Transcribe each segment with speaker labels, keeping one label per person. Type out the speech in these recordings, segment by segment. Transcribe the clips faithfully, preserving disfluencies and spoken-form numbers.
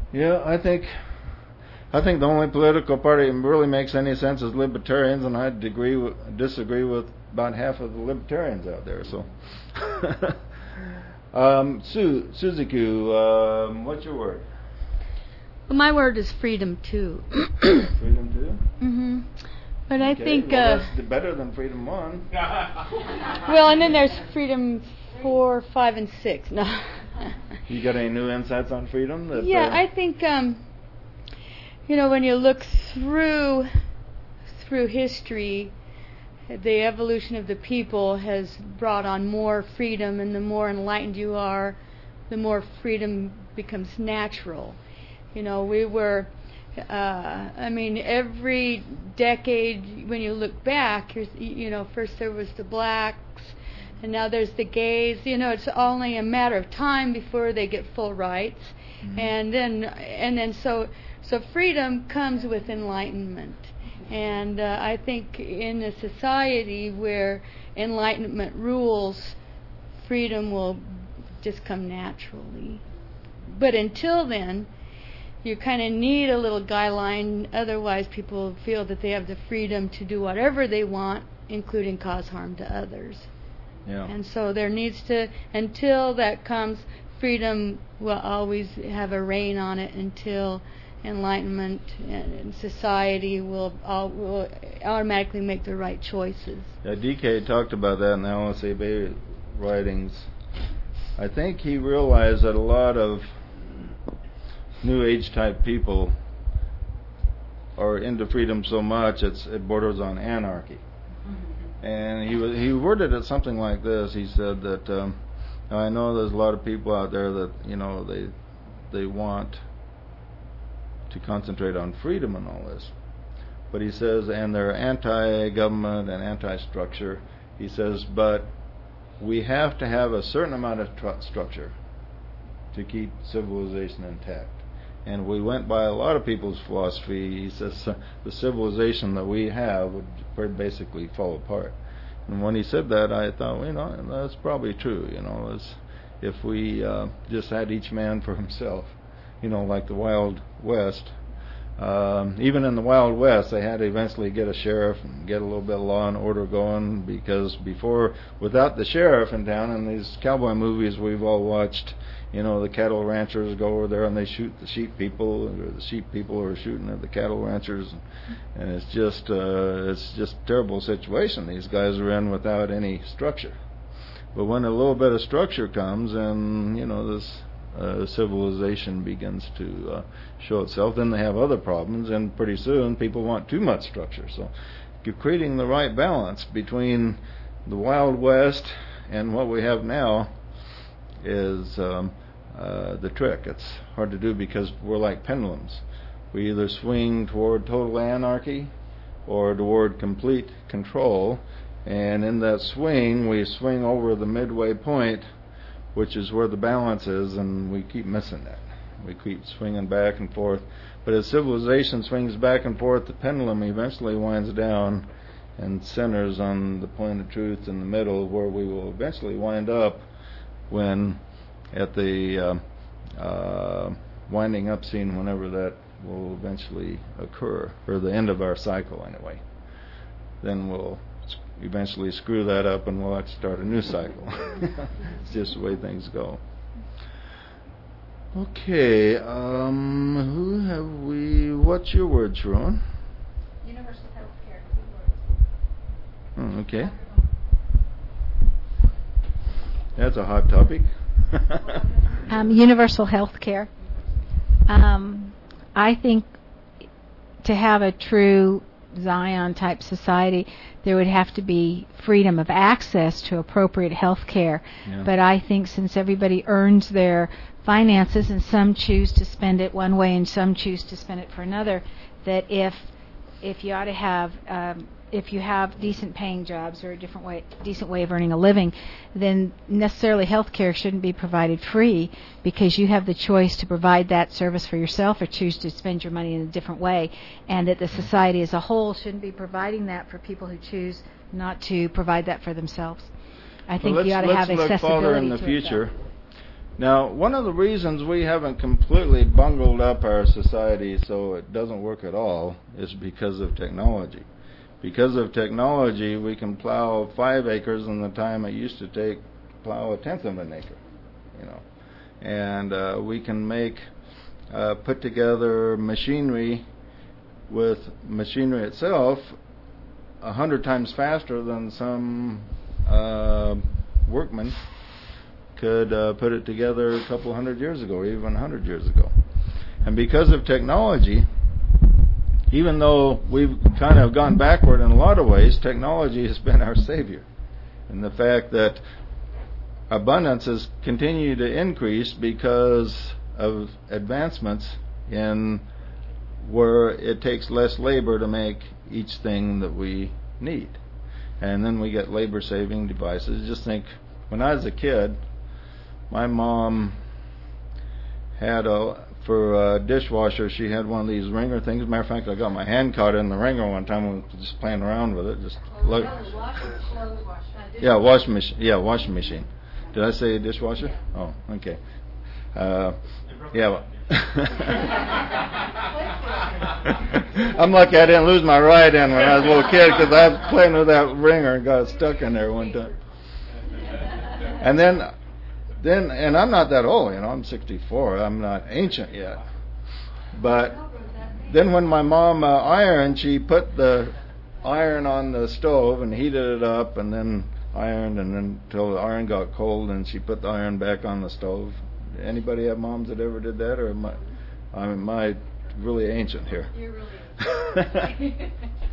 Speaker 1: Yeah, I think I think the only political party that really makes any sense is libertarians, and I agree with, disagree with about half of the libertarians out there. So, um, Su- Suzuki, um, what's your word?
Speaker 2: Well, my word is freedom too.
Speaker 1: Freedom too.
Speaker 2: Mhm. But
Speaker 1: okay,
Speaker 2: I think
Speaker 1: well,
Speaker 2: uh,
Speaker 1: that's better than freedom one.
Speaker 2: Well, and then there's freedom four, five, and six. No.
Speaker 1: You got any new insights on freedom? That,
Speaker 2: yeah,
Speaker 1: uh,
Speaker 2: I think um, you know, when you look through through history, the evolution of the people has brought on more freedom, and the more enlightened you are, the more freedom becomes natural. You know, we were. Uh, I mean, every decade, when you look back, you're, you know, first there was the blacks, and now there's the gays. You know, it's only a matter of time before they get full rights, mm-hmm. and then and then so so freedom comes with enlightenment, and uh, I think in a society where enlightenment rules, freedom will just come naturally. But until then, you kind of need a little guideline, otherwise people feel that they have the freedom to do whatever they want, including cause harm to others.
Speaker 1: Yeah.
Speaker 2: And so there needs to, until that comes, freedom will always have a reign on it until enlightenment and society will, all, will automatically make the right choices.
Speaker 1: Yeah, D K talked about that in the L S A B writings. I think he realized that a lot of New Age type people are into freedom so much it's it borders on anarchy. Mm-hmm. And he was, he worded it something like this. He said that um, I know there's a lot of people out there that you know they they want to concentrate on freedom and all this, but he says, and they're anti-government and anti-structure. He says, but we have to have a certain amount of tr- structure to keep civilization intact. And we went by a lot of people's philosophy. He says uh, the civilization that we have would basically fall apart. And when he said that, I thought, well, you know, that's probably true. You know, as if we uh, just had each man for himself, you know, like the Wild West. Um, even in the Wild West, they had to eventually get a sheriff and get a little bit of law and order going, because before, without the sheriff in town, in these cowboy movies we've all watched, you know, the cattle ranchers go over there and they shoot the sheep people, or the sheep people are shooting at the cattle ranchers, and it's just uh, it's just a terrible situation these guys are in without any structure. But when a little bit of structure comes, and you know this uh, civilization begins to uh, show itself, then they have other problems, and pretty soon people want too much structure. So you're creating the right balance between the Wild West and what we have now is um, uh, the trick. It's hard to do because we're like pendulums. We either swing toward total anarchy or toward complete control, and in that swing we swing over the midway point, which is where the balance is, and we keep missing that. We keep swinging back and forth. But as civilization swings back and forth, the pendulum eventually winds down and centers on the point of truth in the middle, where we will eventually wind up when at the uh, uh, winding up scene, whenever that will eventually occur, or the end of our cycle anyway. Then we'll eventually screw that up and we'll have to start a new cycle. It's just the way things go. Okay, um, who have we, what's your word, Sharon?
Speaker 3: Universal health care.
Speaker 1: Oh, okay. That's a hot topic.
Speaker 3: um, universal health care. Um, I think to have a true Zion type society, there would have to be freedom of access to appropriate health care. Yeah. But I think since everybody earns their finances, and some choose to spend it one way and some choose to spend it for another, that if if you ought to have um, if you have decent paying jobs or a different way, decent way of earning a living, then necessarily health care shouldn't be provided free, because you have the choice to provide that service for yourself or choose to spend your money in a different way, and that the society as a whole shouldn't be providing that for people who choose not to provide that for themselves. I think
Speaker 1: well,
Speaker 3: you ought to have
Speaker 1: accessibility. Let's look farther in the
Speaker 3: to
Speaker 1: future.
Speaker 3: itself.
Speaker 1: Now, one of the reasons we haven't completely bungled up our society so it doesn't work at all is because of technology. Because of technology, we can plow five acres in the time it used to take to plow a tenth of an acre, you know. And uh, we can make, uh, put together machinery with machinery itself a hundred times faster than some uh, workmen could uh, put it together a couple hundred years ago, or even a hundred years ago. And because of technology, even though we've kind of gone backward in a lot of ways, technology has been our savior. And the fact that abundance has continued to increase because of advancements in where it takes less labor to make each thing that we need. And then we get labor-saving devices. Just think, when I was a kid, my mom had a, for a dishwasher, she had one of these wringer things. As a matter of fact, I got my hand caught in the wringer one time when I was just playing around with it. Just oh, look. Yeah, washing machine. Yeah, washing machine. Did I say dishwasher?
Speaker 2: Yeah.
Speaker 1: Oh, okay. Uh, yeah. I'm lucky I didn't lose my right hand when I was a little kid, because I was playing with that wringer and got stuck in there one time. And then, then, and I'm not that old, you know. I'm sixty-four. I'm not ancient yet. But then, when my mom uh, ironed, she put the iron on the stove and heated it up, and then ironed, and then until the iron got cold, and she put the iron back on the stove. Anybody have moms that ever did that, or am I, am I really ancient here?
Speaker 2: You're really ancient.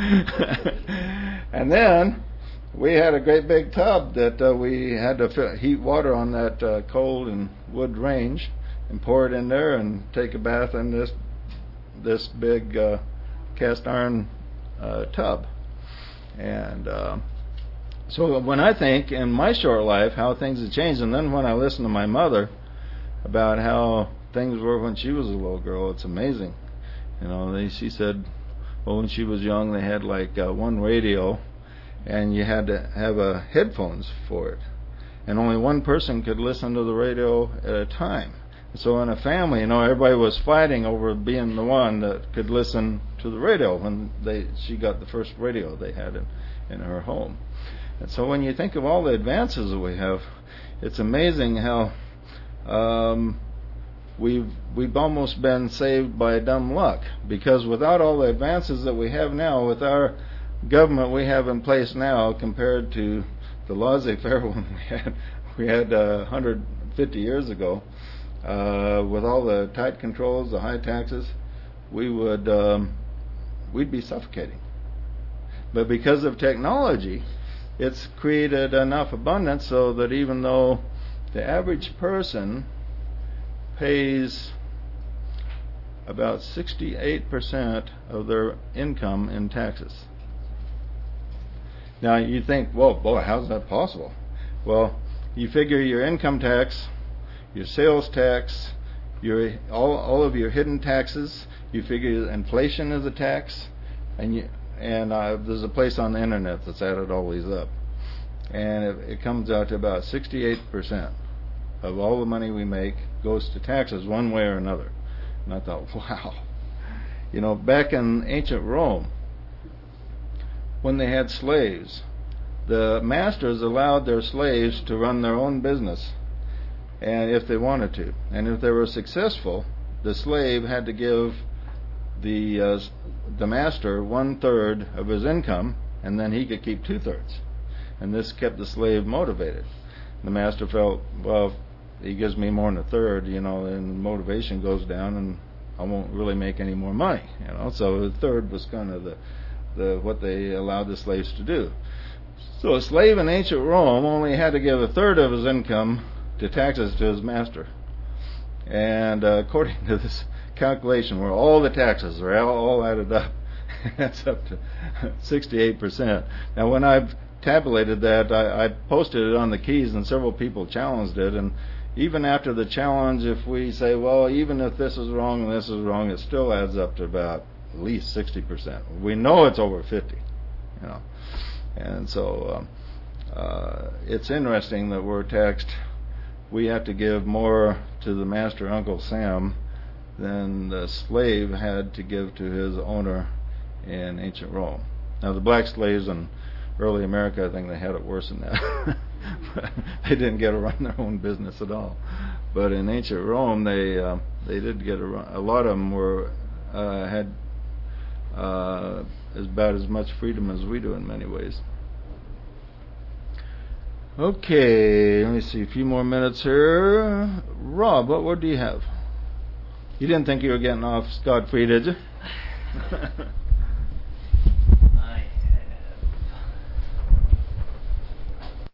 Speaker 1: And then we had a great big tub that uh, we had to fill, heat water on that uh, coal and wood range, and pour it in there and take a bath in this this big uh, cast iron uh, tub. And uh, so when I think in my short life how things have changed, and then when I listen to my mother about how things were when she was a little girl, it's amazing. You know, they, she said, well, when she was young, they had like uh, one radio, and you had to have uh, headphones for it, and only one person could listen to the radio at a time. So in a family, you know, everybody was fighting over being the one that could listen to the radio when they she got the first radio they had in, in her home. And so when you think of all the advances that we have, it's amazing how um, we've we've almost been saved by dumb luck, because without all the advances that we have now, with our government we have in place now compared to the laissez-faire one we had we had uh, one hundred fifty years ago, uh, with all the tight controls, the high taxes, we would um, we'd be suffocating. But because of technology, it's created enough abundance so that even though the average person pays about sixty-eight percent of their income in taxes. Now you think, well, boy, how's that possible? Well, you figure your income tax, your sales tax, your all all of your hidden taxes. You figure inflation is a tax, and you and uh, there's a place on the internet that's added all these up, and it, it comes out to about sixty-eight percent of all the money we make goes to taxes one way or another. And I thought, wow, you know, back in ancient Rome, when they had slaves, the masters allowed their slaves to run their own business, and if they wanted to, and if they were successful, the slave had to give the uh, the master one third of his income, and then he could keep two thirds, and this kept the slave motivated. The master felt, well, if he gives me more than a third, you know, then motivation goes down, and I won't really make any more money, you know. So the third was kind of the the what they allowed the slaves to do. So a slave in ancient Rome only had to give a third of his income to taxes to his master. And uh, according to this calculation, where all the taxes are all, all added up, that's up to sixty-eight percent. Now, when I've tabulated that, I, I posted it on the Keys, and several people challenged it. And even after the challenge, if we say, well, even if this is wrong and this is wrong, it still adds up to about at least sixty percent. We know it's over fifty, you know. And so um, uh, it's interesting that we're taxed we have to give more to the master, Uncle Sam, than the slave had to give to his owner in ancient Rome. Now, the black slaves in early America, I think they had it worse than that. They didn't get to run their own business at all. But in ancient Rome, they uh, they did get a run. A lot of them were uh, had uh, about as much freedom as we do in many ways. Okay, let me see, a few more minutes here. Rob, what word do you have? You didn't think you were getting off scot-free, did you?